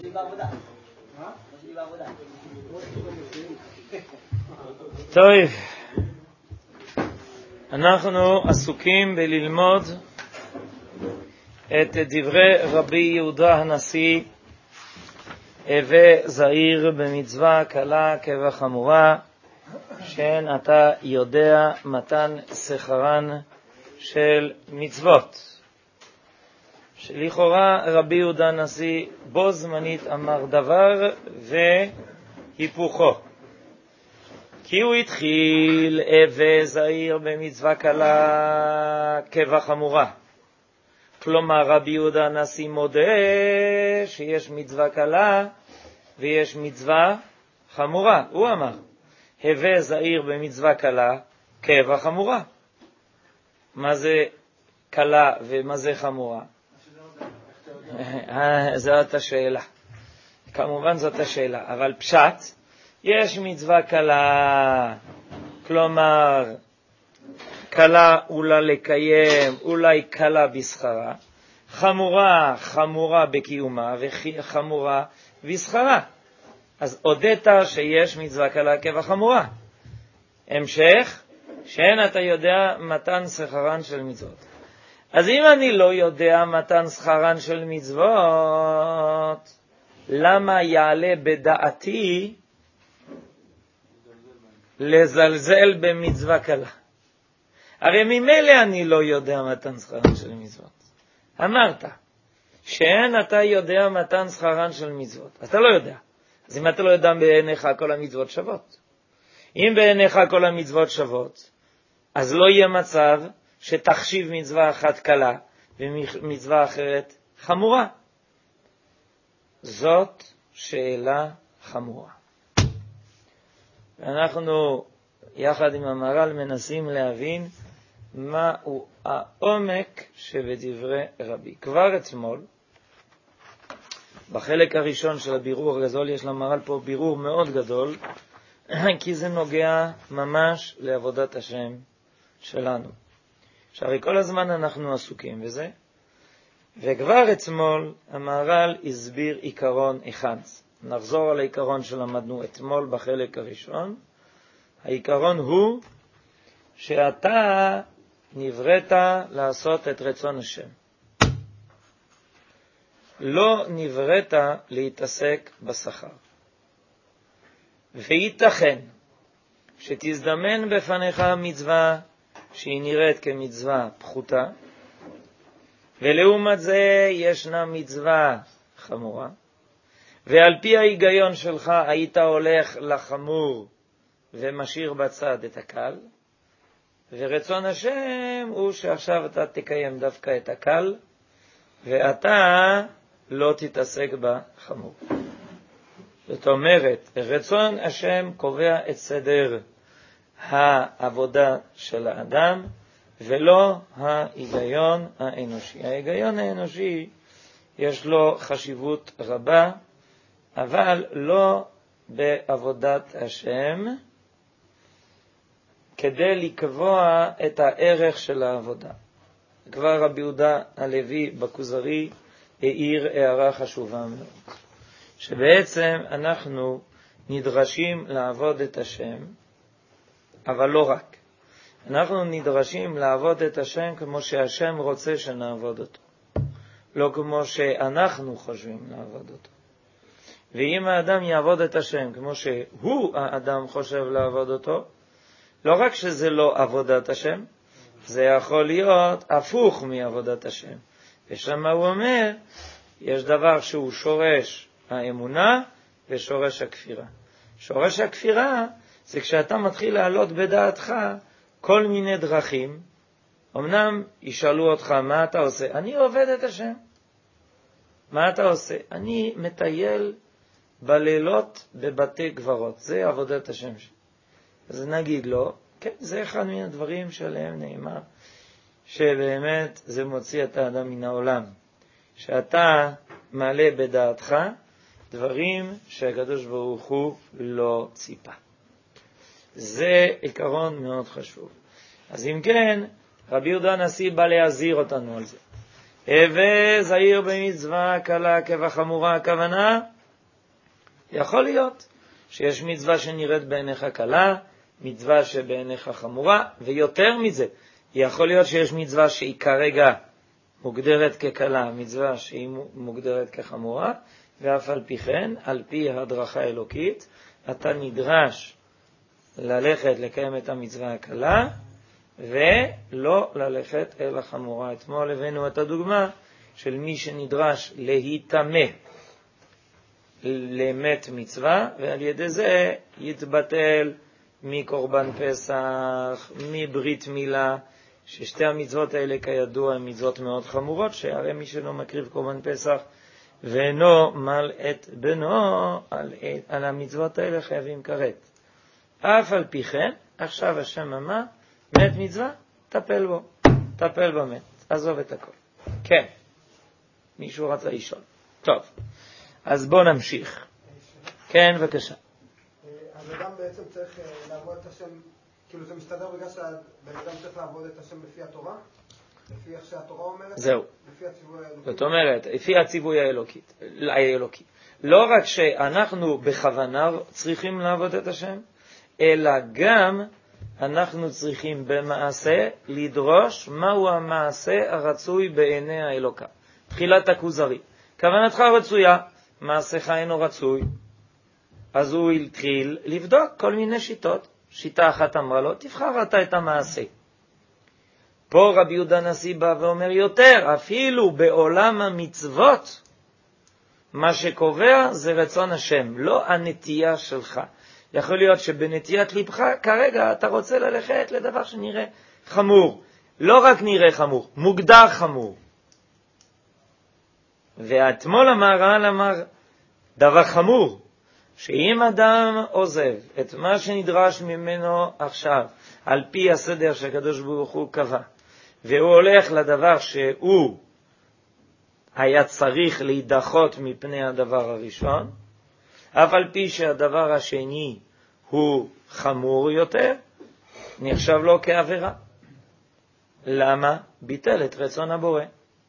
טוב, אנחנו עסוקים בללמוד את דברי רבי יהודה הנשיא, הווה זהיר במצווה קלה כבחמורה, שאין אתה יודע מתן שכרן של מצוות. שלכאורה רבי יהודה הנשיא בו זמנית אמר דבר והיפוכו. כי הוא התחיל הווה זהיר במצווה קלה כבחמורה. כלומר רבי יהודה הנשיא מודה שיש מצווה קלה ויש מצווה חמורה. הוא אמר הווה זהיר במצווה קלה כבחמורה. מה זה קלה ומה זה חמורה? זאת השאלה. כמובן זאת השאלה, אבל פשט, יש מצווה קלה, כלומר קלה אולי לקיים, אולי קלה בשכרה, חמורה בקיומה וחמורה בשכרה. אז הודית שיש מצווה קלה כבחמורה. המשך, שאין אתה יודע מתן שכרן של מצוות. אז אם אני לא יודע מתן שכרן של מצוות, למה יעלה בדעתי לזלזל במצווה קלה? הרי ממילא אני לא יודע מתן שכרן של מצוות. אמרת שאין אתה יודע מתן שכרן של מצוות. אתה לא יודע. אז אם אתה לא יודע, בעיניך כל המצוות שוות. אם בעיניך כל המצוות שוות, אז לא יהיה מצב שתחשיב מצווה אחת קלה ומצווה אחרת חמורה. זאת שאלה חמורה. אנחנו יחד עם המהר"ל מנסים להבין מהו העומק שבדברי רבי. כבר אתמול, בחלק הראשון של הבירור הגדול, יש למהר"ל פה בירור מאוד גדול, כי זה נוגע ממש לעבודת השם שלנו. שהרי כל הזמן אנחנו עסוקים בזה, וכבר אתמול המהר"ל הסביר עיקרון אחד. נחזור על העיקרון שלמדנו אתמול בחלק הראשון. העיקרון הוא שאתה נבראת לעשות את רצון השם. לא נבראת להתעסק בשכר. וייתכן שתזדמן בפניך מצווה שהיא נראית כמצווה פחותה, ולעומת זה ישנה מצווה חמורה, ועל פי ההיגיון שלך היית הולך לחמור ומשאיר בצד את הקל, ורצון השם הוא שעכשיו אתה תקיים דווקא את הקל, ואתה לא תתעסק בחמור. זאת אומרת, רצון השם קובע את סדר העבודה של האדם, ולא ההיגיון האנושי. ההיגיון האנושי יש לו חשיבות רבה, אבל לא בעבודת השם, כדי לקבוע את הערך של העבודה. כבר רבי יהודה הלוי בכוזרי העיר הערה חשובה מאוד, שבעצם אנחנו נדרשים לעבוד את השם, אבל לא רק. אנחנו נדרשים לעבוד את השם כמו שהשם רוצה שנעבוד אותו, לא כמו שאנחנו חושבים לעבוד אותו. ואם האדם יעבוד את השם כמו שהוא האדם חושב לעבוד אותו, לא רק שזה לא עבודת השם, זה יכול להיות הפוך מעבודת השם. ושם הוא אומר, יש דבר שהוא שורש האמונה ושורש הכפירה. שורש הכפירה זה כשאתה מתחיל לעלות בדעתך כל מיני דרכים. אמנם ישאלו אותך, מה אתה עושה? אני עובד את השם. מה אתה עושה? אני מטייל בלילות בבתי גברות. זה עבודת השם שלי. אז נגיד לו, כן, זה אחד מן הדברים שלהם נאמר, שבאמת זה מוציא את האדם מן העולם. שאתה מעלה בדעתך דברים שהקדוש ברוך הוא לא ציפה. זה עיקרון מאוד חשוב. אז אם כן, רבי יהודה הנשיא בא להזהיר אותנו על זה. וזהיר במצווה קלה כבחמורה, הכוונה, יכול להיות שיש מצווה שנראית בעיניך קלה, מצווה שבעיניך חמורה, ויותר מזה, יכול להיות שיש מצווה שהיא כרגע מוגדרת כקלה, מצווה שהיא מוגדרת כחמורה, ואף על פי כן, על פי הדרכה אלוקית, אתה נדרש ללכת לקיים את המצווה הקלה, ולא ללכת אל החמורה. אתמול הבאנו את הדוגמה של מי שנדרש להיטמא למת מצווה, ועל ידי זה יתבטל מקורבן פסח, מברית מילה, ששתי המצוות האלה כידוע הן מצוות מאוד חמורות, שהרי מי שלא מקריב קורבן פסח ואינו מל את בנו על המצוות האלה חייבים כרת. אף על פי כן, עכשיו השם אמר, מת מצווה, טפל בו, טפל במת, עזוב את הכל. כן, מישהו רצה לשאול. טוב, אז בוא נמשיך. כן, בבקשה. אז אדם בעצם צריך לעבוד את השם, כאילו זה מסתדר בגלל שהבן אדם צריך לעבוד את השם לפי התורה? לפי איך שהתורה אומרת? זהו. לפי הציווי האלוקי? זאת אומרת, לפי הציווי האלוקי. לא רק שאנחנו בכוונה צריכים לעבוד את השם, אלא גם אנחנו צריכים במעשה לדרוש מהו המעשה הרצוי בעיני האלוקה. תחילת הכוזרי. כוונתך רצויה, מעשיך אינו רצוי. אז הוא התחיל לבדוק כל מיני שיטות. שיטה אחת אמרה לו, תבחר אתה את המעשה. פה רבי יהודה הנשיא בא ואומר יותר, אפילו בעולם המצוות, מה שקובע זה רצון השם, לא הנטייה שלך. יכול להיות שבנטיית לבך כרגע אתה רוצה ללכת לדבר שנראה חמור. לא רק נראה חמור, מוגדר חמור. ואתמול המהר"ל אמר דבר חמור, שאם אדם עוזב את מה שנדרש ממנו עכשיו, על פי הסדר שהקדוש ברוך הוא קבע, והוא הולך לדבר שהוא היה צריך להידחות מפני הדבר הראשון, אף על פי שהדבר השני הוא חמור יותר, נחשב לו כעבירה. למה? ביטל את רצון הבורא.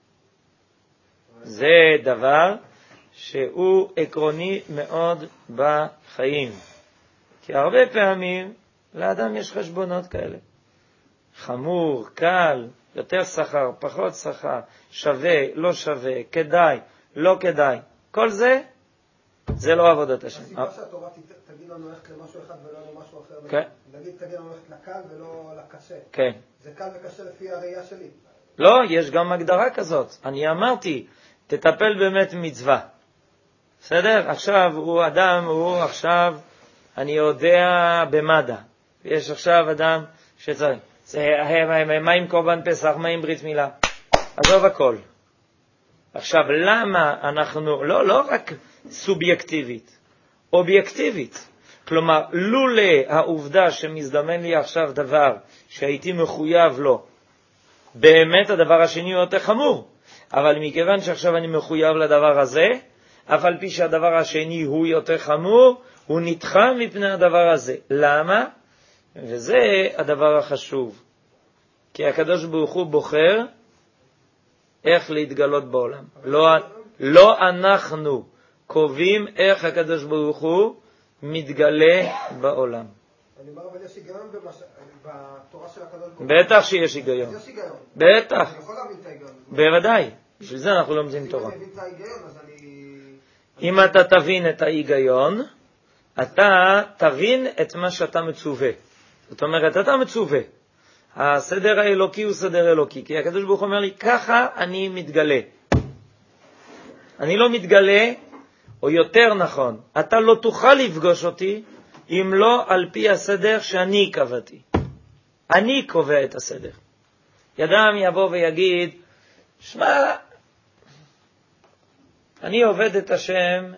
זה דבר שהוא עקרוני מאוד בחיים. כי הרבה פעמים לאדם יש חשבונות כאלה. חמור, קל, יותר שכר, פחות שכר, שווה, לא שווה, כדאי, לא כדאי. כל זה, זה לא עבודת השם. הסיבה שהתורה תגיד לנו ללכת למשהו אחד ולא למשהו אחר. כן. נגיד תגיד לנו ללכת לקל ולא לקשה. כן. זה קל וקשה לפי הראייה שלי. לא, יש גם הגדרה כזאת. אני אמרתי, תטפל באמת מצווה. בסדר? עכשיו הוא אדם, אני יודע במדע. יש עכשיו אדם שצריך. מה עם קורבן פסח, מה עם ברית מילה? עזוב הכל. עכשיו, למה אנחנו, לא רק סובייקטיבית, אובייקטיבית. כלומר, לולא העובדה שמזדמן לי עכשיו דבר שהייתי מחויב לו, באמת הדבר השני הוא יותר חמור. אבל מכיוון שעכשיו אני מחויב לדבר הזה, אף על פי שהדבר השני הוא יותר חמור, הוא נדחה מפני הדבר הזה. למה? וזה הדבר החשוב. כי הקדוש ברוך הוא בוחר איך להתגלות בעולם. לא אנחנו קובעים איך הקדוש ברוך הוא מתגלה בעולם. אני אומר, אבל יש היגיון בתורה של הקדוש ברוך הוא. בטח שיש היגיון. יש היגיון. בטח. אני יכול להבין את ההיגיון. בוודאי. בשביל זה אנחנו לומדים תורה. אם אני מבין את ההיגיון, אז אם אתה תבין את ההיגיון, אתה תבין את מה שאתה מצווה. זאת אומרת, אתה מצווה. הסדר האלוקי הוא סדר אלוקי, כי הקדוש ברוך הוא אומר לי, ככה אני מתגלה. אני לא מתגלה, או יותר נכון, אתה לא תוכל לפגוש אותי, אם לא על פי הסדר שאני קבעתי. אני קובע את הסדר. ידם יבוא ויגיד, שמע, אני עובד את השם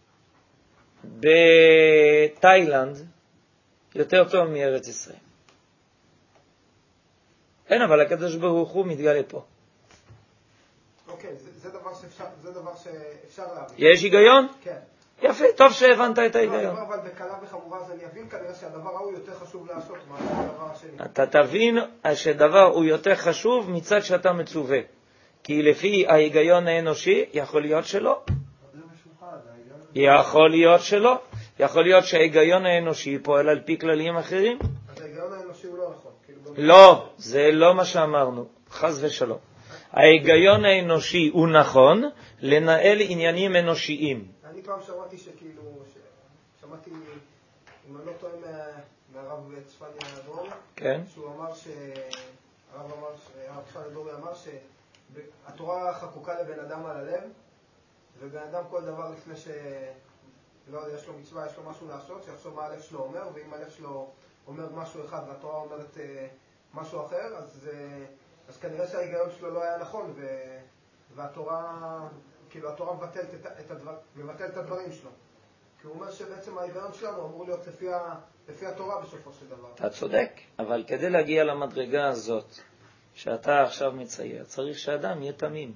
בתאילנד יותר טוב מארץ ישראל. כן, אבל הקדוש ברוך הוא מתגלה פה. אוקיי, זה דבר שאפשר להבין. יש היגיון? כן. יפה, טוב שהבנת את ההיגיון. אבל בקלה וחמורה אז אני אבין כנראה שהדבר ההוא יותר חשוב לעשות מהדבר השני. אתה תבין שדבר הוא יותר חשוב מצד שאתה מצווה. כי לפי ההיגיון האנושי יכול להיות שלא. יכול להיות שלא. יכול להיות שההיגיון האנושי פועל על פי כללים אחרים. אז ההיגיון האנושי הוא לא נכון. לא, זה לא מה שאמרנו, חס ושלום. ההיגיון האנושי הוא נכון לנהל עניינים אנושיים. אני פעם שמעתי שמעתי, אם אני לא טועה מהרב צפניה דרורי, כן. שהוא אמר הרב צפניה דרורי אמר שהתורה חקוקה לבן אדם על הלב, ובן אדם כל דבר לפני לא יודע, יש לו מצווה, יש לו משהו לעשות, שיחשוב מה הלב שלו אומר, ואם הלב שלו אומר משהו אחד והתורה אומרת משהו אחר, אז כנראה שההיגיון שלו לא היה נכון, והתורה, כאילו התורה מבטלת את הדברים שלו. כי הוא אומר שבעצם ההיגיון שלנו אמור להיות לפי התורה בסופו של דבר. אתה צודק, אבל כדי להגיע למדרגה הזאת שאתה עכשיו מצייר, צריך שאדם יהיה תמים.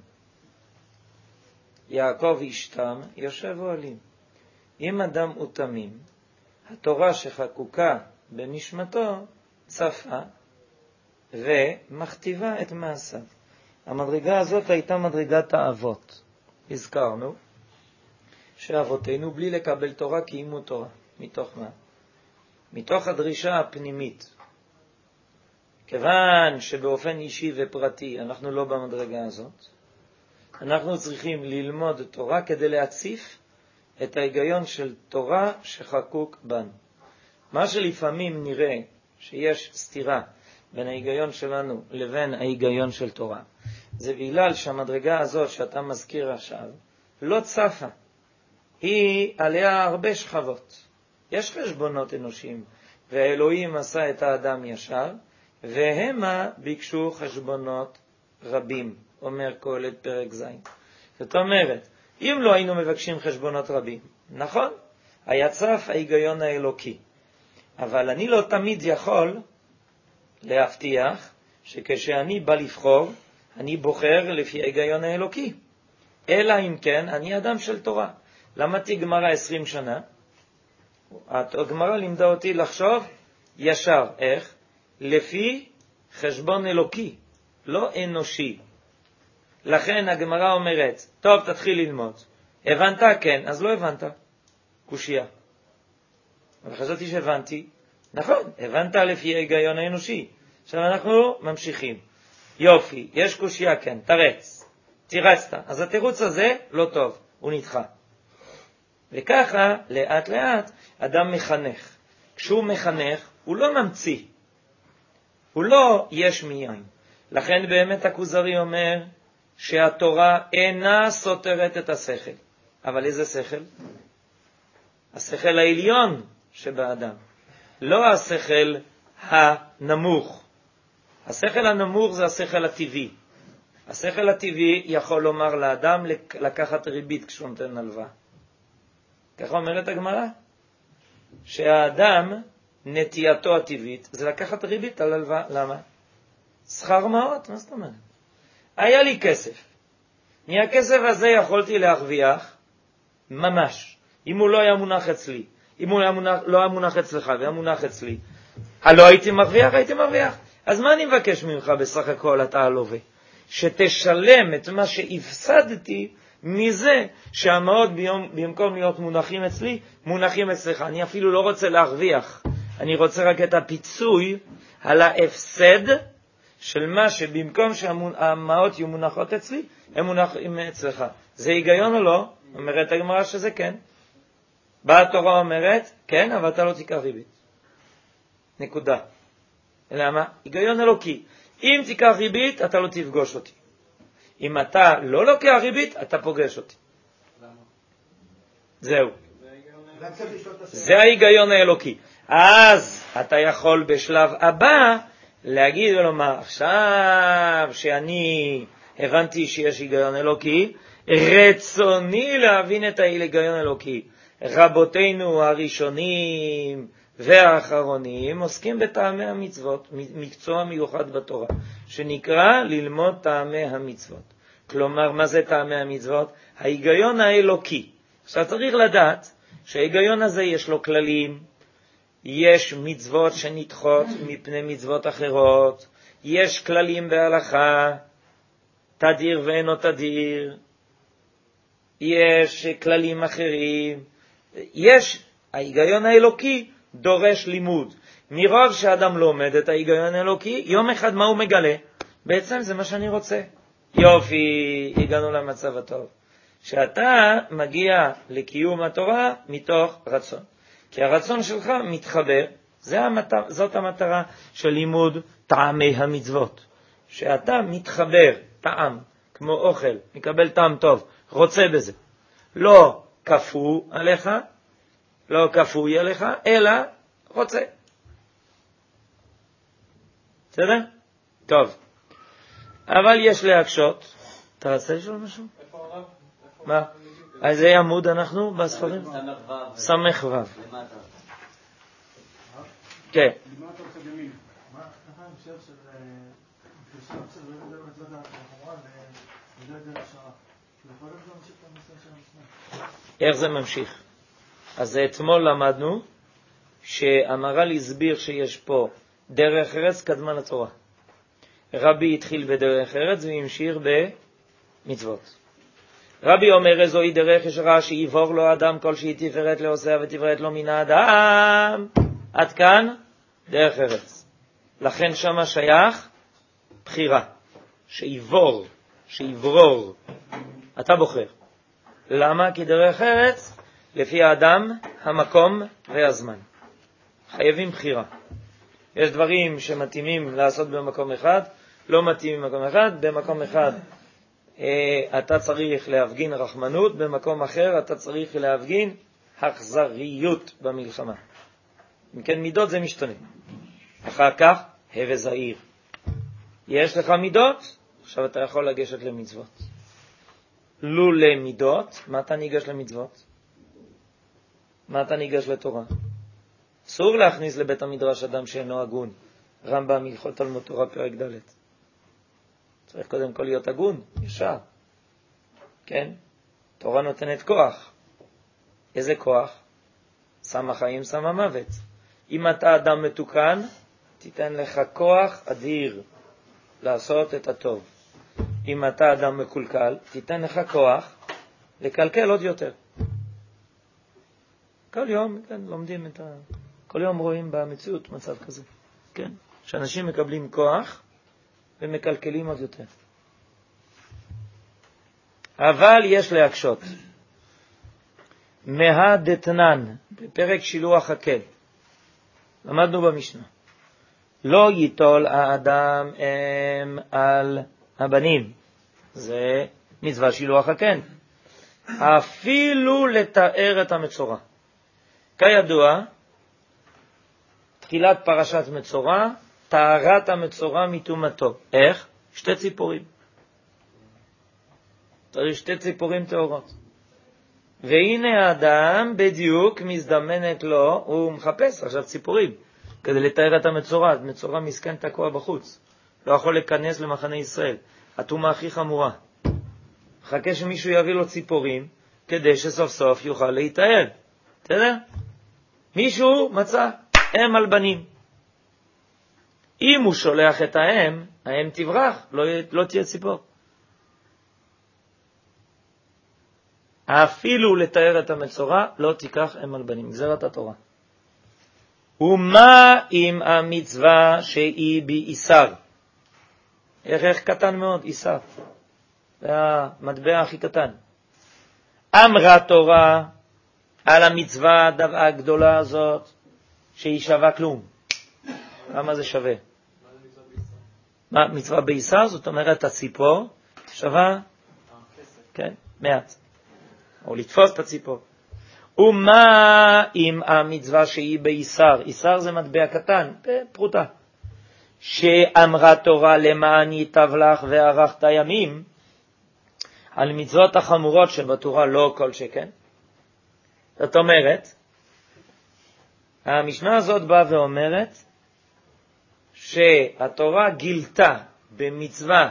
יעקב ישתם, יושב אוהלים. אם אדם הוא תמים, התורה שחקוקה בנשמתו צפה ומכתיבה את מעשיו. המדרגה הזאת הייתה מדרגת האבות. הזכרנו שאבותינו בלי לקבל תורה קיימו תורה. מתוך מה? מתוך הדרישה הפנימית. כיוון שבאופן אישי ופרטי אנחנו לא במדרגה הזאת, אנחנו צריכים ללמוד תורה כדי להציף את ההיגיון של תורה שחקוק בנו. מה שלפעמים נראה שיש סתירה בין ההיגיון שלנו לבין ההיגיון של תורה, זה בגלל שהמדרגה הזאת שאתה מזכיר עכשיו לא צפה. היא עליה הרבה שכבות. יש חשבונות אנושיים, והאלוהים עשה את האדם ישר, והמה ביקשו חשבונות רבים, אומר קהלת פרק ז'. זאת אומרת, אם לא היינו מבקשים חשבונות רבים, נכון, היה צף ההיגיון האלוקי. אבל אני לא תמיד יכול להבטיח שכשאני בא לבחור, אני בוחר לפי ההיגיון האלוקי. אלא אם כן, אני אדם של תורה. למדתי גמרא 20 שנה. הגמרא לימדה אותי לחשוב ישר. איך? לפי חשבון אלוקי, לא אנושי. לכן הגמרא אומרת, טוב, תתחיל ללמוד. הבנת? כן. אז לא הבנת. קושיה. אבל חשבתי שהבנתי. נכון, הבנת לפי ההיגיון האנושי. עכשיו אנחנו ממשיכים. יופי, יש קושיה, כן, תרץ. תירצת. אז התירוץ הזה לא טוב, הוא נדחה. וככה, לאט לאט, אדם מחנך. כשהוא מחנך, הוא לא ממציא. הוא לא יש מיין. לכן באמת הכוזרי אומר שהתורה אינה סותרת את השכל. אבל איזה שכל? השכל העליון שבאדם. לא השכל הנמוך. השכל הנמוך זה השכל הטבעי. השכל הטבעי יכול לומר לאדם לקחת ריבית כשהוא נותן הלוואה. ככה אומרת הגמרא, שהאדם נטייתו הטבעית זה לקחת ריבית על הלוואה. למה? שכר מעות, מה זאת אומרת? היה לי כסף. מהכסף הזה יכולתי להרוויח ממש. אם הוא לא היה מונח אצלי, אם הוא לא היה מונח אצלך והיה מונח אצלי, לא הייתי מרוויח. אז מה אני מבקש ממך בסך הכל אתה הלווה? שתשלם את מה שהפסדתי מזה שהמעות במקום להיות מונחים אצלי, מונחים אצלך. אני אפילו לא רוצה להרוויח. אני רוצה רק את הפיצוי על ההפסד של מה שבמקום שהמעות יהיו מונחות אצלי, הם מונחים אצלך. זה היגיון או לא? אומרת הגמרא שזה כן. באה התורה אומרת, כן, אבל אתה לא תיקח ריבית. נקודה. למה? היגיון אלוקי. אם תיקח ריבית, אתה לא תפגוש אותי. אם אתה לא לוקח ריבית, אתה פוגש אותי. למה? זהו. זה ההיגיון האלוקי. אז אתה יכול בשלב הבא להגיד ולומר, עכשיו שאני הבנתי שיש היגיון אלוקי, רצוני להבין את ההיגיון האלוקי. רבותינו הראשונים והאחרונים עוסקים בטעמי המצוות, מקצוע מיוחד בתורה, שנקרא ללמוד טעמי המצוות. כלומר, מה זה טעמי המצוות? ההיגיון האלוקי. עכשיו צריך לדעת שההיגיון הזה יש לו כללים, יש מצוות שנדחות מפני מצוות אחרות, יש כללים בהלכה, תדיר ואינו תדיר, יש כללים אחרים, ההיגיון האלוקי דורש לימוד. מרוב שאדם לומד את ההיגיון האלוקי, יום אחד מה הוא מגלה? בעצם זה מה שאני רוצה. יופי, הגענו למצב הטוב. שאתה מגיע לקיום התורה מתוך רצון. כי הרצון שלך מתחבר, זאת המטרה של לימוד טעמי המצוות. שאתה מתחבר, טעם, כמו אוכל, מקבל טעם טוב, רוצה בזה. לא כפוי עליך, אלא רוצה. בסדר? טוב. אבל יש להקשות. אתה רוצה לשאול משהו? איפה הרב? מה? אז זה עמוד אנחנו בספרים? סמך וו. כן. מה אתה רוצה במין? מה ההמשך של איך זה ממשיך? אז אתמול למדנו שהמהר"ל הסביר שיש פה דרך ארץ קדמה לתורה. רבי התחיל בדרך ארץ והמשיך במצוות. רבי אומר זוהי דרך ישרה שיבור לו אדם כל שהיא תפארת לעושיה ותפארת לו מן האדם. עד כאן דרך ארץ. לכן שמה שייך בחירה. שיברור. אתה בוחר. למה? כי דרך ארץ לפי האדם, המקום והזמן. חייבים בחירה. יש דברים שמתאימים לעשות במקום אחד, לא מתאימים במקום אחד. במקום אחד אתה צריך להפגין רחמנות, במקום אחר אתה צריך להפגין אכזריות במלחמה. אם כן, מידות זה משתנה. אחר כך, הווה זהיר. יש לך מידות, עכשיו אתה יכול לגשת למצוות. לולא מידות, מה אתה ניגש למצוות? מה אתה ניגש לתורה? אסור להכניס לבית המדרש אדם שאינו הגון. רמב"ם הלכות תלמוד תורה פרק ד'. צריך קודם כל להיות הגון, ישר. כן? תורה נותנת כוח. איזה כוח? שם החיים, שם המוות. אם אתה אדם מתוקן, תיתן לך כוח אדיר לעשות את הטוב. אם אתה אדם מקולקל, תיתן לך כוח לקלקל עוד יותר. כל יום, כן, לומדים כל יום רואים במציאות מצב כזה. כן? שאנשים מקבלים כוח ומקלקלים עוד יותר. אבל יש להקשות. מהדתנן, בפרק שילוח הקל, למדנו במשנה. לא ייטול האדם על הבנים. זה מצווה שילוח הקן. אפילו לתאר את המצורע. כידוע, תחילת פרשת מצורע, טהרת המצורע מטומאתו. איך? 2 ציפורים. צריך 2 ציפורים טהורות. והנה האדם בדיוק מזדמנת לו, הוא מחפש עכשיו ציפורים, כדי לתאר את המצורע. מצורע מסכן תקוע בחוץ. לא יכול להיכנס למחנה ישראל. הטומאה הכי חמורה. חכה שמישהו יביא לו ציפורים, כדי שסוף סוף יוכל להתאר. בסדר? מישהו מצא אם על בנים. אם הוא שולח את האם תברח, לא תהיה ציפור. אפילו לתאר את המצורע, לא תיקח אם על בנים. גזרת התורה. ומה עם המצווה שהיא באיסר? ערך קטן מאוד, איסר. זה המטבע הכי קטן. אמרה תורה על המצווה הגדולה הזאת, שהיא שווה כלום. כמה זה שווה? מה מצווה באיסר? זאת אומרת, הציפור שווה, כן, מעט. או לתפוס את הציפור. ומה עם המצווה שהיא באיסר? איסר זה מטבע קטן, פרוטה. שאמרה תורה למען ייטב לך וארכת ימים, על מצוות החמורות שבתורה לא כל שכן. זאת אומרת, המשנה הזאת באה ואומרת שהתורה גילתה במצווה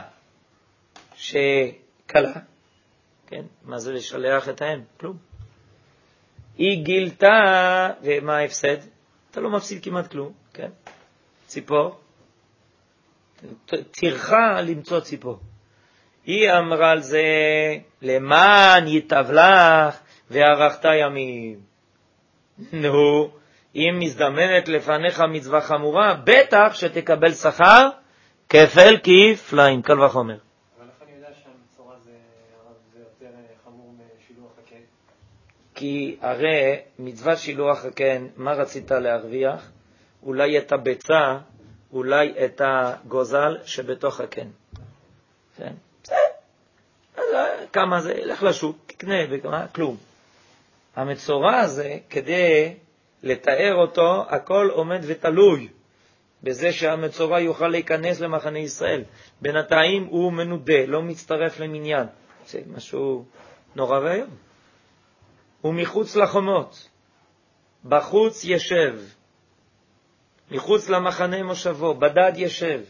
שקלה, כן? מה זה לשלח את האם? כלום. היא גילתה, ומה ההפסד? אתה לא מפסיד כמעט כלום, כן? ציפור. תרחה למצוא ציפור. היא אמרה על זה, למען ייטב לך וארכת ימים. נו, אם מזדמנת לפניך מצווה חמורה, בטח שתקבל שכר כפל כפליים, קל וחומר. אבל איך אני יודע שהמצורע זה יותר חמור משילוח הקן? כי הרי מצווה שילוח הקן, מה רצית להרוויח? אולי את הביצה, אולי את הגוזל שבתוך הקן. כן? אז כמה זה? לך לשוק, תקנה, כלום. המצורע הזה, כדי לתאר אותו, הכל עומד ותלוי בזה שהמצורע יוכל להיכנס למחנה ישראל. בינתיים הוא מנודה, לא מצטרף למניין. זה משהו נורא והיום. הוא מחוץ לחומות, בחוץ ישב, מחוץ למחנה מושבו, בדד ישב.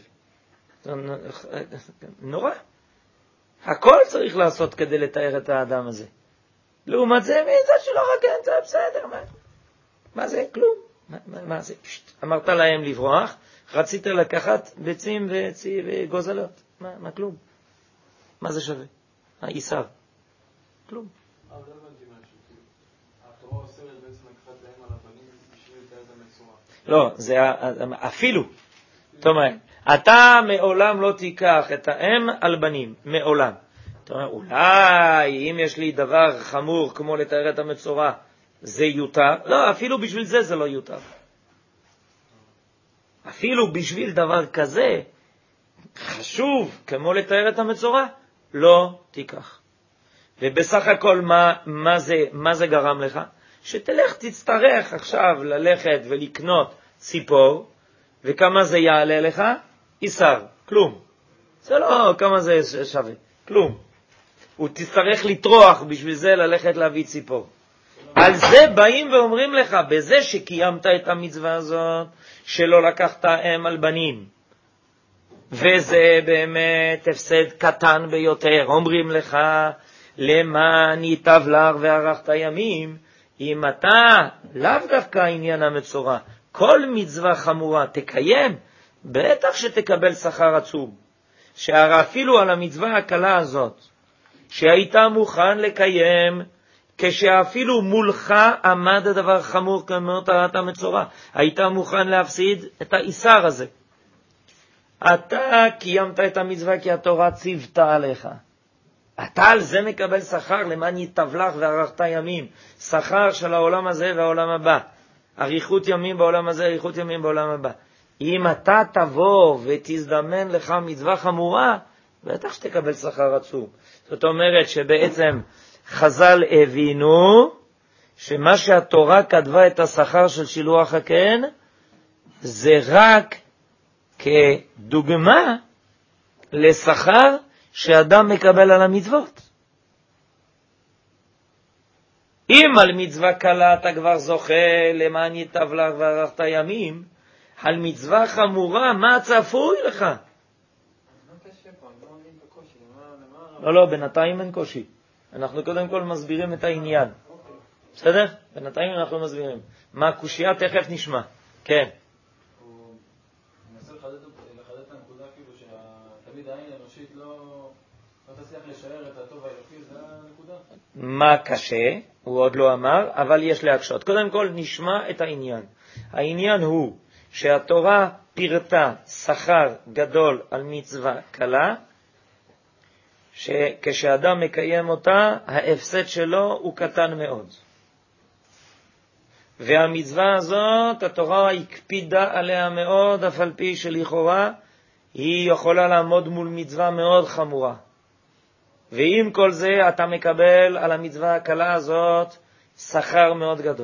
נורא. הכל צריך לעשות כדי לתאר את האדם הזה. לעומת זה, מצד שלא רק זה בסדר. מה זה? כלום. מה זה? אמרת להם לברוח, רצית לקחת ביצים וגוזלות. מה כלום? מה זה שווה? איסר. כלום. אבל לא הבנתי משהו. התורה אוסרת בעצם לקחת להם על הפנים בשביל לתאר את המצורע. לא, זה אפילו. זאת אומרת, אתה מעולם לא תיקח את האם על בנים, מעולם. זאת אומרת, אולי אם יש לי דבר חמור כמו לתאר את המצורע, זה יותר. לא, אפילו בשביל זה לא יותר. אפילו בשביל דבר כזה, חשוב כמו לתאר את המצורע, לא תיקח. ובסך הכל מה זה גרם לך? שתלך תצטרך עכשיו ללכת ולקנות ציפור, וכמה זה יעלה לך? איסר, כלום. זה לא כמה זה שווה, כלום. הוא תצטרך לטרוח בשביל זה ללכת להביא ציפור. על זה באים ואומרים לך, בזה שקיימת את המצווה הזאת, שלא לקחת אם על בנים, וזה באמת הפסד קטן ביותר, אומרים לך, למען ייטב לך וארכת ימים, אם אתה לאו דווקא עניין המצורע, כל מצווה חמורה תקיים, בטח שתקבל שכר עצום. שהרי אפילו על המצווה הקלה הזאת, שהיית מוכן לקיים, כשאפילו מולך עמד הדבר חמור כמו תרת המצורע, היית מוכן להפסיד את האיסר הזה. אתה קיימת את המצווה כי התורה ציוותה עליך. אתה על זה מקבל שכר, למען ייטב לך וארכת ימים. שכר של העולם הזה והעולם הבא. אריכות ימים בעולם הזה, אריכות ימים בעולם הבא. אם אתה תבוא ותזדמן לך מצווה חמורה, בטח שתקבל שכר עצום. זאת אומרת שבעצם חז"ל הבינו שמה שהתורה כתבה את השכר של שילוח הקן, זה רק כדוגמה לשכר שאדם מקבל על המצוות. אם על מצווה קלה אתה כבר זוכה למען ייטב לך וארכת ימים, על מצווה חמורה מה צפוי לך? לא, בינתיים אין קושי. אנחנו קודם כל מסבירים את העניין. בסדר? בינתיים אנחנו מסבירים. מה הקושיה תכף נשמע. כן. הוא מנסה לחדד את הנקודה כאילו שתמיד העין האנושית לא תצליח לשער את הטוב האלוקי, זה הנקודה. מה קשה? הוא עוד לא אמר, אבל יש להקשות. קודם כל נשמע את העניין. העניין הוא שהתורה פירטה שכר גדול על מצווה קלה, שכשאדם מקיים אותה, ההפסד שלו הוא קטן מאוד. והמצווה הזאת, התורה הקפידה עליה מאוד, אף על פי שלכאורה היא יכולה לעמוד מול מצווה מאוד חמורה. ועם כל זה אתה מקבל על המצווה הקלה הזאת שכר מאוד גדול.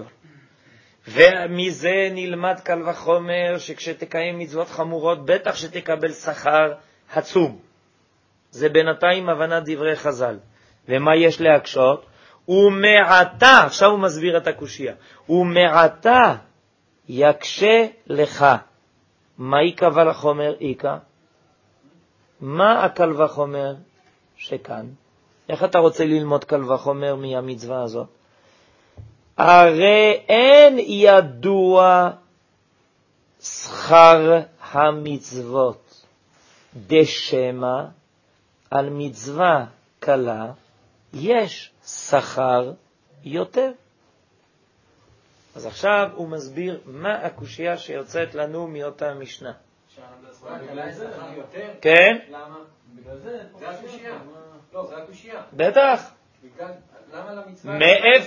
ומזה נלמד קל וחומר שכשתקיים מצוות חמורות בטח שתקבל שכר עצום. זה בינתיים הבנת דברי חז"ל. ומה יש להקשות? ומעתה, עכשיו הוא מסביר את הקושיה, ומעתה יקשה לך. מה קל וחומר איקה? מה הקל וחומר שכאן? איך אתה רוצה ללמוד קל וחומר מהמצווה הזאת? הרי אין ידוע שכר המצוות דשמה על מצווה קלה יש שכר יותר. אז עכשיו הוא מסביר מה הקושיה שיוצאת לנו מאותה משנה. כן? למה? בגלל זה. זה הקושיה. לא, זה הקושיה. בטח. למה למצווה?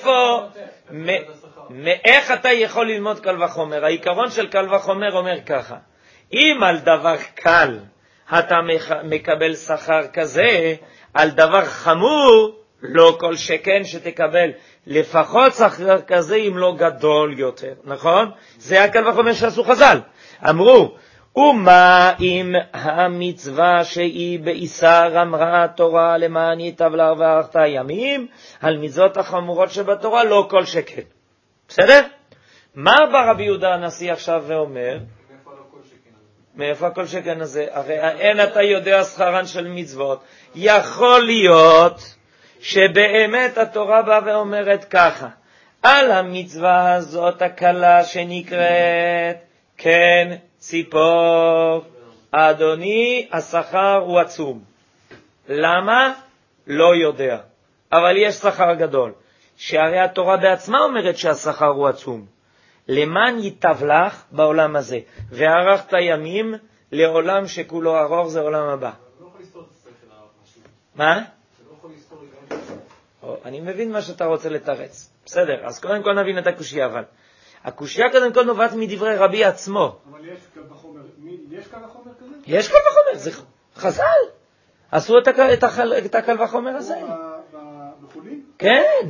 מאיך אתה יכול ללמוד קל וחומר? העיקרון של קל וחומר אומר ככה, אם על דבר קל אתה מקבל שכר כזה, על דבר חמור לא כל שכן שתקבל לפחות שכר כזה אם לא גדול יותר, נכון? זה הקל וחומר שעשו חז"ל. אמרו, ומה אם המצווה שהיא באיסר אמרה התורה למען ייטב לך וארכת ימים, על מצוות החמורות שבתורה לא כל שכן. בסדר? מה בא רבי יהודה הנשיא עכשיו ואומר? מאיפה כל שכן הזה? הרי אין אתה יודע שכרן של מצוות. יכול להיות שבאמת התורה באה ואומרת ככה, על המצווה הזאת הקלה שנקראת כן ציפור אדוני השכר הוא עצום. למה? לא יודע. אבל יש שכר גדול. שהרי התורה בעצמה אומרת שהשכר הוא עצום. למען ייטב לך בעולם הזה, וארכת ימים לעולם שכולו ארוך, זה עולם הבא. מה? אני מבין מה שאתה רוצה לתרץ. בסדר, אז קודם כל נבין את הקושיה, אבל הקושיה קודם כל נובעת מדברי רבי עצמו. אבל יש קל וחומר, יש קל וחומר כזה? יש קל וחומר, זה חז"ל. עשו את הקל וחומר הזה. בחולין? כן.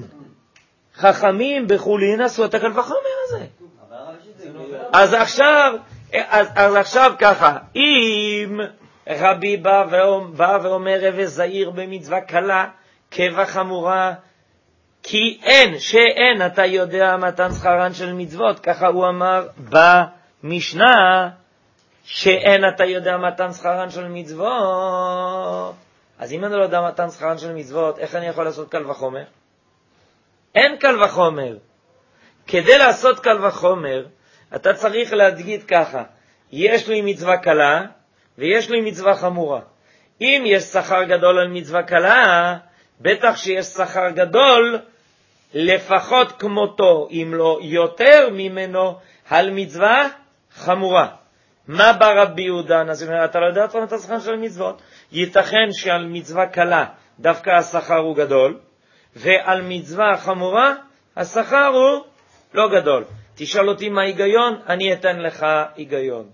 חכמים בחולין עשו את הקל וחומר הזה. אז עכשיו ככה, אם רבי בא ואומר רבי זהיר במצווה קלה כבע חמורה, כי שאין אתה יודע מתן שכרן של מצוות, ככה הוא אמר במשנה, שאין אתה יודע מתן שכרן של מצוות. אז אם אני לא יודע מתן שכרן של מצוות, איך אני יכול לעשות קל וחומר? אין קל וחומר. כדי לעשות קל וחומר, אתה צריך להגיד ככה, יש לי מצווה קלה ויש לי מצווה חמורה. אם יש שכר גדול על מצווה קלה, בטח שיש שכר גדול לפחות כמותו, אם לא יותר ממנו, על מצווה חמורה. מה בא רבי יהודה? אז אתה לא יודע את השכר של מצוות. ייתכן שעל מצווה קלה דווקא השכר הוא גדול, ועל מצווה חמורה השכר הוא לא גדול. תשאל אותי מה היגיון, אני אתן לך היגיון.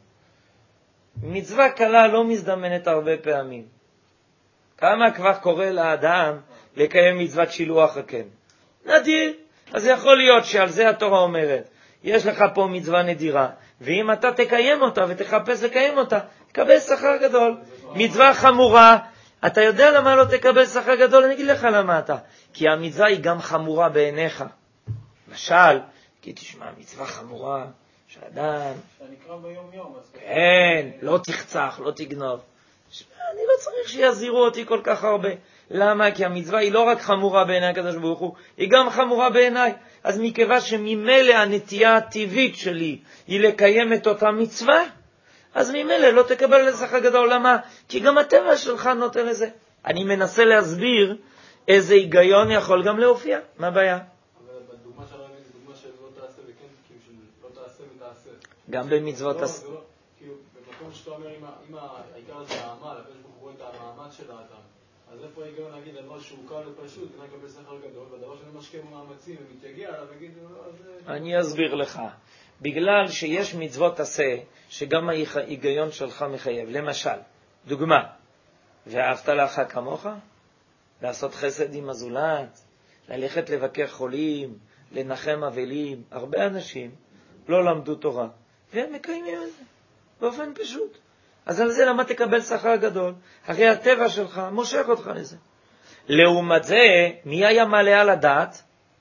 מצווה קלה לא מזדמנת הרבה פעמים. כמה כבר קורה לאדם לקיים מצוות שילוח הקן? נדיר. אז יכול להיות שעל זה התורה אומרת, יש לך פה מצווה נדירה, ואם אתה תקיים אותה ותחפש לקיים אותה, תקבל שכר גדול. מצווה חמורה, אתה יודע למה לא תקבל שכר גדול? אני אגיד לך למה אתה. כי המצווה היא גם חמורה בעיניך. למשל, כי תשמע, מצווה חמורה, שאדם... שנקרא ביום יום. כן, לא תחצח, לא תגנוב. אני לא צריך שיזהירו אותי כל כך הרבה. למה? כי המצווה היא לא רק חמורה בעיני הקדוש ברוך הוא, היא גם חמורה בעיניי. אז מכיוון שממילא הנטייה הטבעית שלי היא לקיים את אותה מצווה, אז ממילא לא תקבל לשכר גדול. למה? כי גם הטבע שלך נותן לזה. אני מנסה להסביר איזה היגיון יכול גם להופיע. מה הבעיה? אבל בדוגמה של הרבי, זו דוגמה של לא תעשה וכן, כאילו של לא תעשה ותעשה. גם במצוות תעשה. כאילו, במקום שאתה אומר, אם העיקר זה העמל, הקדוש ברוך הוא רואה את המאמץ של האדם, אז איפה ההיגיון להגיד על מה שהוא קל ופשוט, זה נקבל שכר גדול, והדבר שאני משקיע מאמצים ומתייגע עליו, ויגיד, אני אסביר לך. בגלל שיש מצוות עשה, שגם ההיגיון שלך מחייב. למשל, דוגמה, ואהבת לך כמוך? לעשות חסד עם הזולת, ללכת לבקר חולים, לנחם אבלים. הרבה אנשים לא למדו תורה, והם מקיימים את זה באופן פשוט. אז על זה למה תקבל שכר גדול? הרי הטבע שלך מושך אותך לזה. לעומת זה, מי היה מלא על הדעת?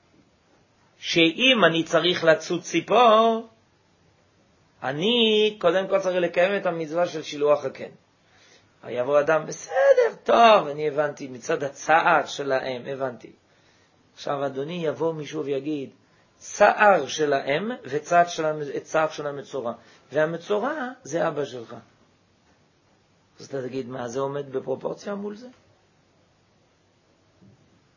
שאם אני צריך לצוד ציפור, אני קודם כל צריך לקיים את המצווה של שילוח הקן. יבוא אדם, בסדר, טוב, אני הבנתי, מצד הצער שלהם, הבנתי. עכשיו אדוני יבוא מישהו ויגיד, צער שלהם וצער של המצורע. והמצורע זה אבא שלך. אז אתה תגיד, מה, זה עומד בפרופורציה מול זה?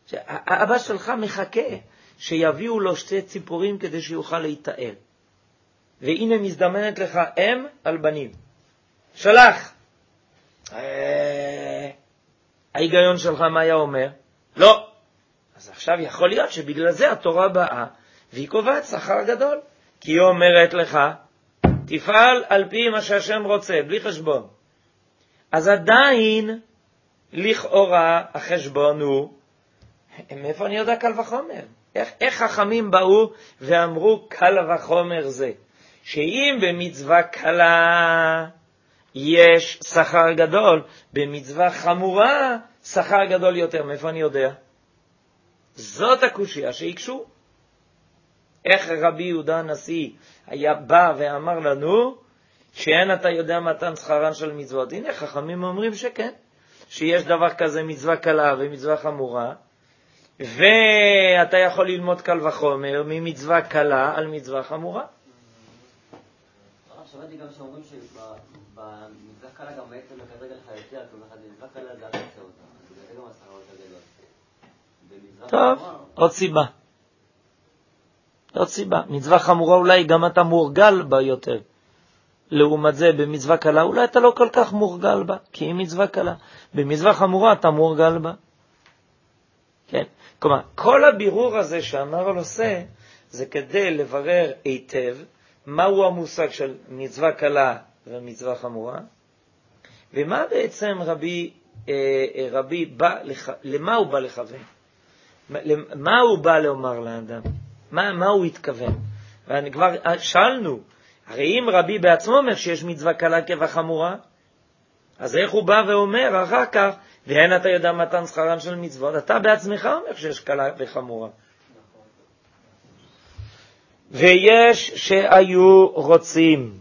האבא שלך מחכה שיביאו לו 2 ציפורים כדי שיוכל להתאר. והנה מזדמנת לך אם על בנים. שלח. ההיגיון שלך מה היה אומר? לא. אז עכשיו יכול להיות שבגלל זה התורה באה, והיא קובעת שכר גדול. כי היא אומרת לך, תפעל על פי מה שהשם רוצה, בלי חשבון. אז עדיין, לכאורה, החשבון הוא, מאיפה אני יודע קל וחומר? איך חכמים באו ואמרו קל וחומר זה? שאם במצווה קלה יש שכר גדול, במצווה חמורה שכר גדול יותר. מאיפה אני יודע? זאת הקושיה שיקשו. איך רבי יהודה הנשיא היה בא ואמר לנו שאין אתה יודע מתן שכרן של מצוות? הנה חכמים אומרים שכן, שיש דבר כזה מצווה קלה ומצווה חמורה, ואתה יכול ללמוד קל וחומר ממצווה קלה על מצווה חמורה. שמעתי גם שאומרים שבמצווה קלה גם בעצם מקדרגל לך יותר, כלומר מצווה קלה זה אתה עושה אותה, זה גם השכר יותר גדול. טוב, עוד סיבה. מצווה חמורה אולי גם אתה מורגל בה יותר. לעומת זה, במצווה קלה אולי אתה לא כל כך מורגל בה, כי היא מצווה קלה. במצווה חמורה אתה מורגל בה. כן? כלומר, כל הבירור הזה שאמר על עושה, זה כדי לברר היטב מהו המושג של מצווה קלה ומצווה חמורה, ומה בעצם רבי בא, למה הוא בא לכוון? מה הוא בא לומר לאדם? מה הוא התכוון? ואני כבר שאלנו, הרי אם רבי בעצמו אומר שיש מצווה קלה כבחמורה, אז איך הוא בא ואומר אחר כך, ואין אתה יודע מתן שכרן של מצוות? אתה בעצמך אומר שיש קלה וחמורה. ויש שהיו רוצים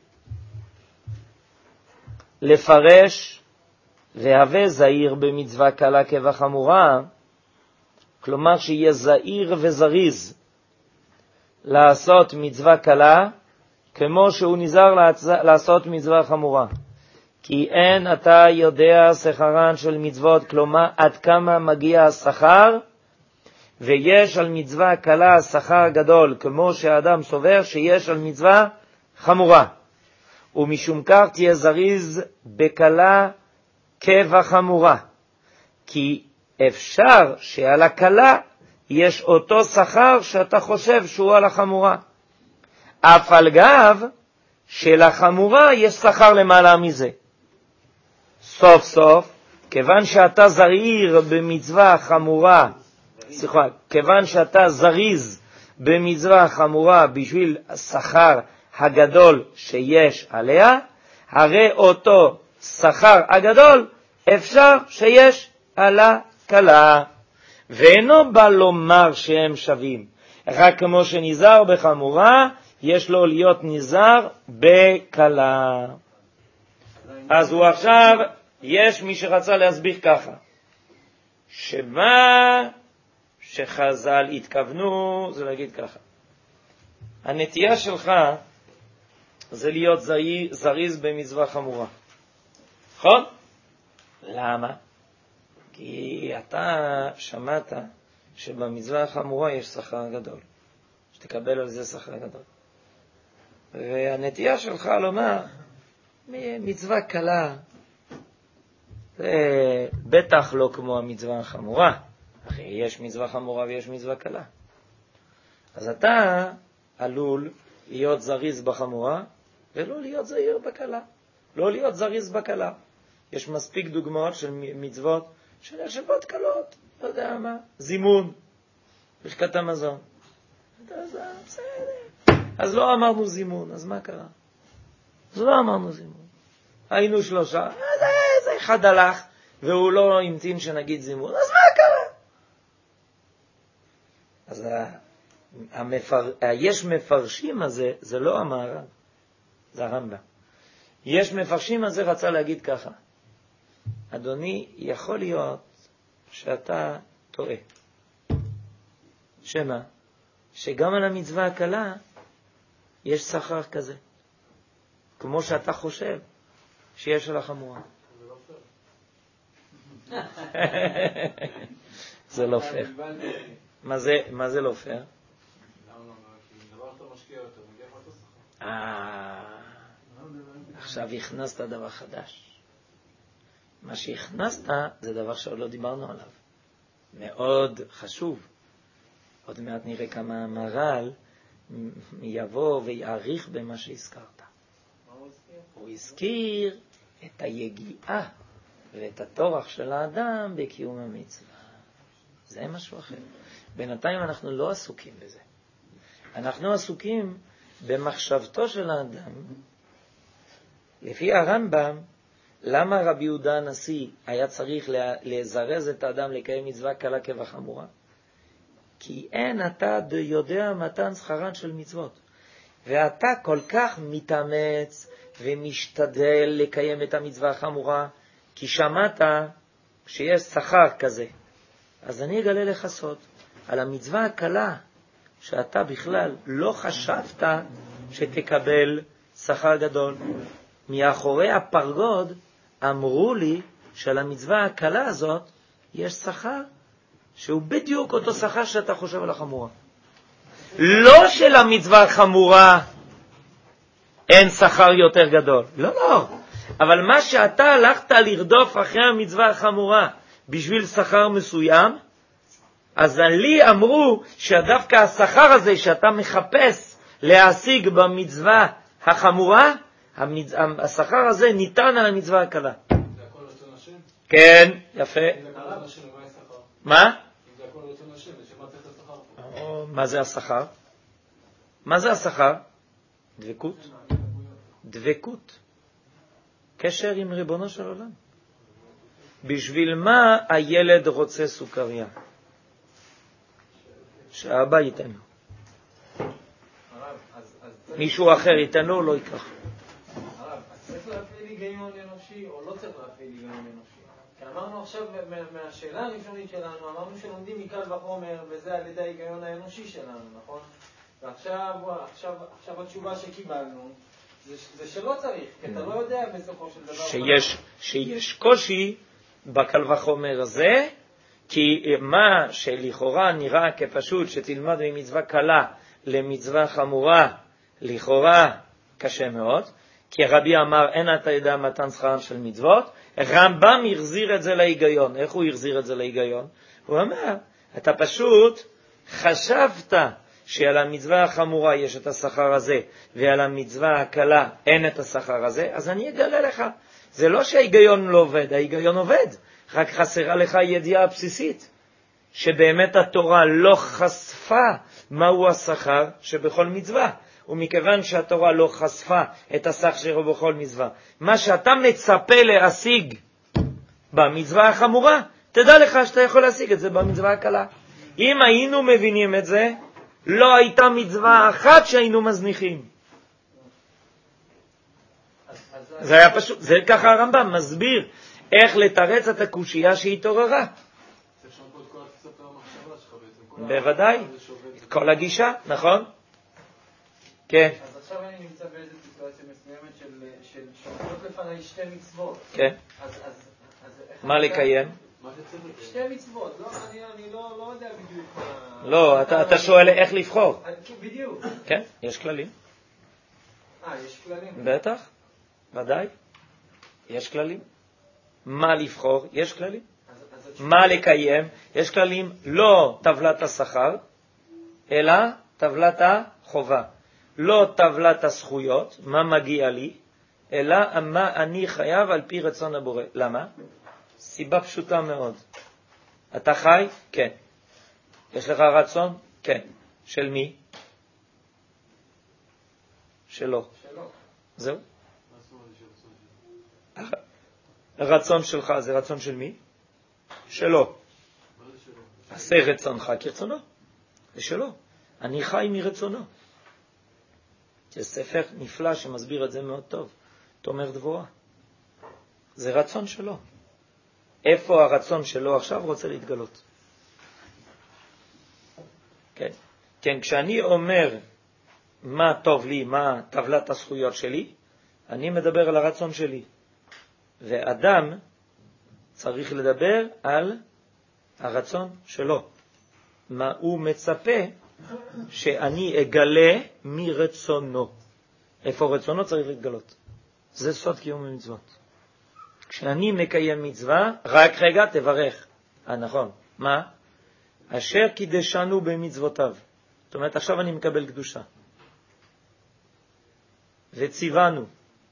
לפרש והווה זהיר במצווה קלה כבחמורה, כלומר שיהיה זהיר וזריז לעשות מצווה קלה כמו שהוא נזהר לעשות מצווה חמורה. כי אין אתה יודע שכרן של מצוות, כלומר עד כמה מגיע השכר, ויש על מצווה קלה שכר גדול, כמו שהאדם סובר שיש על מצווה חמורה. ומשום כך תהיה זריז בקלה כבחמורה, כי אפשר שעל הקלה יש אותו שכר שאתה חושב שהוא על החמורה. אף על גב שלחמורה יש שכר למעלה מזה. סוף סוף, כיוון שאתה זהיר במצווה חמורה, כיוון שאתה זריז במצווה חמורה בשביל השכר הגדול שיש עליה, הרי אותו שכר הגדול אפשר שיש על הקלה. ואינו בא לומר שהם שווים, רק כמו שנזהר בחמורה, יש לו להיות נזהר בקלה. אז הוא עכשיו, יש מי שרצה להסביר ככה, שמה שחז"ל התכוונו זה להגיד ככה, הנטייה שלך זה להיות זריז במצווה חמורה, נכון? למה? כי אתה שמעת שבמצווה החמורה יש שכר גדול, שתקבל על זה שכר גדול, והנטייה שלך לומר מצווה קלה זה בטח לא כמו המצווה החמורה, אחרי יש מצווה חמורה ויש מצווה קלה. אז אתה עלול להיות זריז בחמורה ולא להיות זהיר בקלה, לא להיות זריז בקלה. יש מספיק דוגמאות של מצוות שנחשבות קלות, לא יודע מה, זימון, ברכת המזון. אז לא אמרנו זימון, אז מה קרה? אז לא אמרנו זימון. היינו 3, אז אחד הלך והוא לא המתין שנגיד זימון, אז מה קרה? אז יש מפרשים הזה, זה לא המהר"ל, זה הרמב"ם. יש מפרשים הזה רצה להגיד ככה, אדוני, יכול להיות שאתה טועה. שמה? שגם על המצווה הקלה יש שכר כזה, כמו שאתה חושב שיש על החמורה. זה לא פייר. מה זה לא פייר? דבר שאתה משקיע יותר, מגיע לך אותו שכר. עכשיו הכנסת דבר חדש. מה שהכנסת זה דבר שעוד לא דיברנו עליו. מאוד חשוב. עוד מעט נראה כמה המהר"ל יבוא ויעריך במה שהזכרת. הוא הזכיר את היגיעה ואת התורח של האדם בקיום המצווה. זה משהו אחר. בינתיים אנחנו לא עסוקים בזה. אנחנו עסוקים במחשבתו של האדם. לפי הרמב"ם, למה רבי יהודה הנשיא היה צריך לזרז את האדם לקיים מצווה קלה כבחמורה? כי אין אתה יודע מתן שכרן של מצוות. ואתה כל כך מתאמץ ומשתדל לקיים את המצווה החמורה, כי שמעת שיש שכר כזה. אז אני אגלה לך סוד. על המצווה הקלה, שאתה בכלל לא חשבת שתקבל שכר גדול. מאחורי הפרגוד אמרו לי שעל המצווה הקלה הזאת יש שכר שהוא בדיוק אותו שכר שאתה חושב על החמורה. לא של המצווה החמורה אין שכר יותר גדול. לא. אבל מה שאתה הלכת לרדוף אחרי המצווה החמורה בשביל שכר מסוים, אז לי אמרו שדווקא השכר הזה שאתה מחפש להשיג במצווה החמורה, השכר הזה ניתן על המצווה הקלה. זה הכל רצון השם? כן, יפה. אם זה הכל רצון השם, מה השכר? מה? אם זה הכל רצון השם, לשם מה צריך את השכר פה? מה זה השכר? מה זה השכר? דבקות. דבקות. קשר עם ריבונו של עולם. בשביל מה הילד רוצה סוכריה? שהאבא ייתן לו. מישהו אחר ייתן לו או לא ייקח? הרב, אז צריך להפעיל היגיון אנושי או לא צריך להפעיל היגיון אנושי? כי אמרנו עכשיו, מהשאלה הראשונית שלנו, אמרנו שלומדים מקל וחומר, וזה על ידי ההיגיון האנושי שלנו, נכון? ועכשיו התשובה שקיבלנו, זה שלא צריך, כי אתה לא יודע בסופו של דבר. שיש קושי בקל וחומר הזה, כי מה שלכאורה נראה כפשוט שתלמד ממצווה קלה למצווה חמורה, לכאורה קשה מאוד, כי רבי אמר אין אתה יודע מתן שכרן של מצוות. רמב"ם החזיר את זה להיגיון. איך הוא החזיר את זה להיגיון? הוא אמר, אתה פשוט חשבת שעל המצווה החמורה יש את השכר הזה, ועל המצווה הקלה אין את השכר הזה, אז אני אגלה לך. זה לא שההיגיון לא עובד, ההיגיון עובד, רק חסרה לך ידיעה בסיסית, שבאמת התורה לא חשפה מהו השכר שבכל מצווה, ומכיוון שהתורה לא חשפה את השכר שבכל מצווה, מה שאתה מצפה להשיג במצווה החמורה, תדע לך שאתה יכול להשיג את זה במצווה הקלה. אם היינו מבינים את זה, לא הייתה מצווה אחת שהיינו מזניחים. זה היה פשוט, זה ככה הרמב"ם מסביר איך לתרץ את הקושייה שהתעוררה. בוודאי, כל הגישה, נכון? כן. אז עכשיו אני נמצא באיזו סיטואציה מסוימת של שעומדות לפני שתי מצוות. כן. מה לקיים? שתי מצוות, אני לא יודע בדיוק מה... לא, אתה שואל איך לבחור. בדיוק. כן, יש כללים. יש כללים? בטח, ודאי. יש כללים. מה לבחור? יש כללים. מה לקיים? יש כללים, לא טבלת השכר, אלא טבלת החובה. לא טבלת הזכויות, מה מגיע לי, אלא מה אני חייב על פי רצון הבורא. למה? סיבה פשוטה מאוד. אתה חי? כן. יש לך רצון? כן. של מי? שלו. זהו. הרצון שלך זה רצון של מי? שלו. עשה רצונך כרצונו. זה שלו. אני חי מרצונו. זה ספר נפלא שמסביר את זה מאוד טוב. תומר דבורה. זה רצון שלו. איפה הרצון שלו עכשיו רוצה להתגלות? כן. כן, כשאני אומר מה טוב לי, מה טבלת הזכויות שלי, אני מדבר על הרצון שלי. ואדם צריך לדבר על הרצון שלו. מה הוא מצפה שאני אגלה מרצונו. איפה רצונו צריך להתגלות. זה סוד קיום המצוות. כשאני מקיים מצווה, רק רגע תברך. נכון. מה? אשר קידשנו במצוותיו. זאת אומרת, עכשיו אני מקבל קדושה. וציוונו.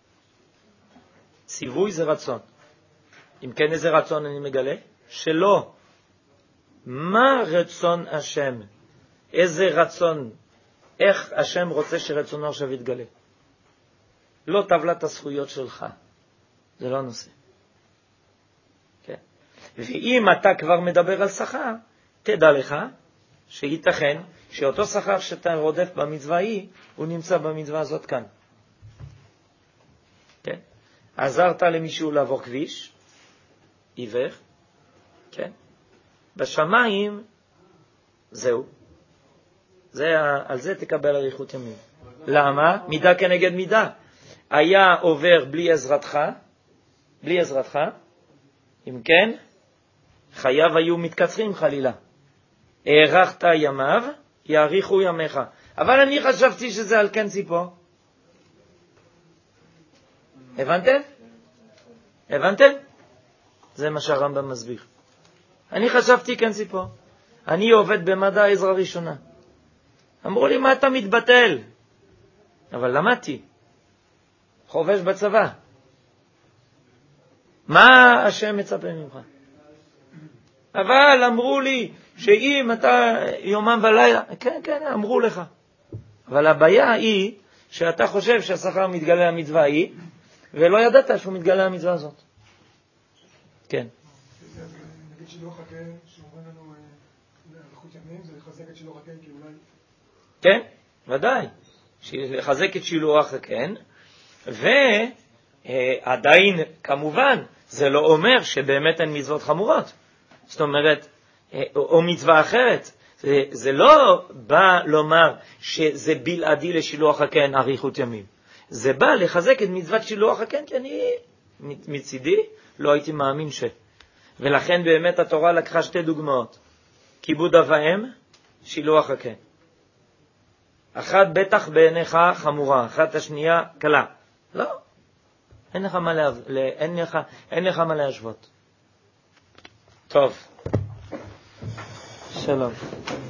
ציווי זה רצון. אם כן, איזה רצון אני מגלה? שלא. מה רצון השם? איזה רצון? איך השם רוצה שרצונו עכשיו יתגלה? לא טבלת הזכויות שלך. זה לא הנושא. כן? ואם אתה כבר מדבר על שכר, תדע לך שייתכן שאותו שכר שאתה רודף במצווה היא, הוא נמצא במצווה הזאת כאן. כן? עזרת למישהו לעבור כביש, עיוור, כן? בשמיים, זהו. על זה תקבל אריכות ימים. למה? מידה כנגד מידה. היה עובר בלי עזרתך, אם כן, חייו היו מתקצרים חלילה. הארכת ימיו, יאריכו ימיך. אבל אני חשבתי שזה על כן ציפור. הבנתם? זה מה שהרמב"ם מסביר. אני חשבתי כן ציפור. אני עובד במדע עזרה ראשונה. אמרו לי, מה אתה מתבטל? אבל למדתי. חובש בצבא. מה השם מצפה ממך? אבל אמרו לי שאם אתה יומם ולילה, כן, אמרו לך. אבל הבעיה היא שאתה חושב שהשכר מתגלה המצווה היא, ולא ידעת שהוא מתגלה המצווה הזאת. כן. נגיד שילוח הקן, שאומרים לנו אריכות ימים, זה לחזק את שילוח הקן כי אולי... כן, ודאי. לחזק את שילוח הקן, ועדיין, כמובן, זה לא אומר שבאמת אין מצוות חמורות. זאת אומרת, או מצווה אחרת. זה לא בא לומר שזה בלעדי לשילוח הקן אריכות ימים. זה בא לחזק את מצוות שילוח הקן, כי אני מצידי לא הייתי מאמין ולכן באמת התורה לקחה שתי דוגמאות. כיבוד אב ואם, שילוח הקן. אחת בטח בעיניך חמורה, אחת השנייה קלה. לא. אין לך מה להשוות. טוב. שלום.